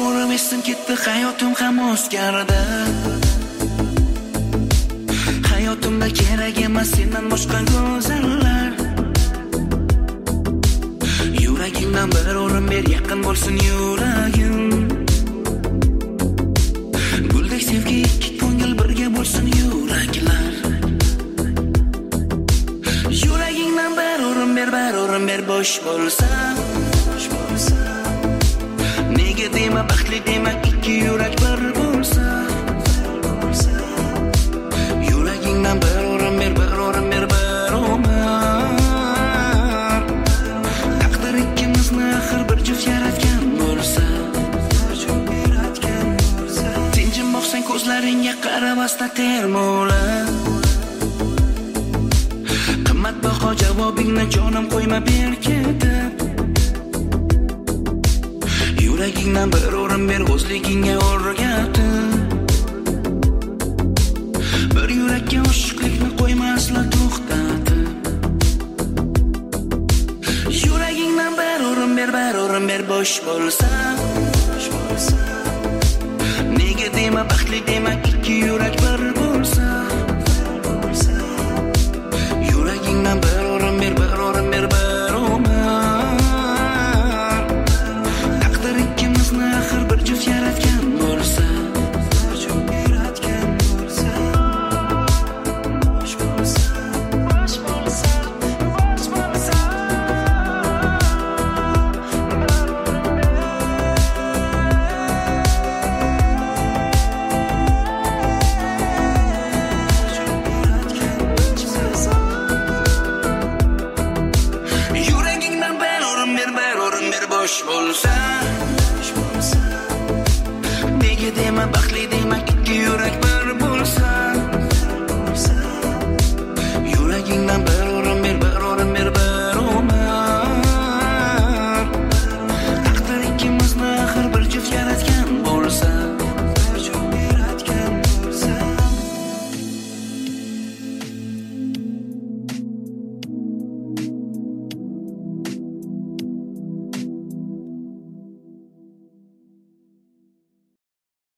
G'ururim esim ketdi, hayotim ham o'zgardi. Hayotimda kerak emas sendan boshqa go'zallar. Yuragimdan bir o'rin ber, yaqin bo'lsin yuragim. Guldek sevgi ikki ko'ngil birga bo'lsin yuraklar. Yuragingdan bir o'rin ber, bosh bo'lsa. Nega dema baxtli demak ikki yurak bir bo'lsa. Yuragingdan bir o'rin ber, bir umr. Taqdir ikkimizni axir bir juft yaratgan bo'lsa. Tinjim boqsang ko'zlaringga qaramasdan termola. Qimmatbaho javobingni jonim qo'yma berkitib. Yuragingdan bir o'rin ber, o'zligingga o'rgatib. Bir yurakka oshiqlikni qo'yma asla to'xtatib. Yuragingdan bir o'rin ber, bosh bo'lsa. Nega dema baxtli demak ikki yurak bir bo'lsa. Yuragingdan bir o'rin ber, bir umr. Taqdir ikkimizni axir bir juft yaratgan bo'lsa. Bosh bo'lsa. Nega dema baxtli demak ikki yurak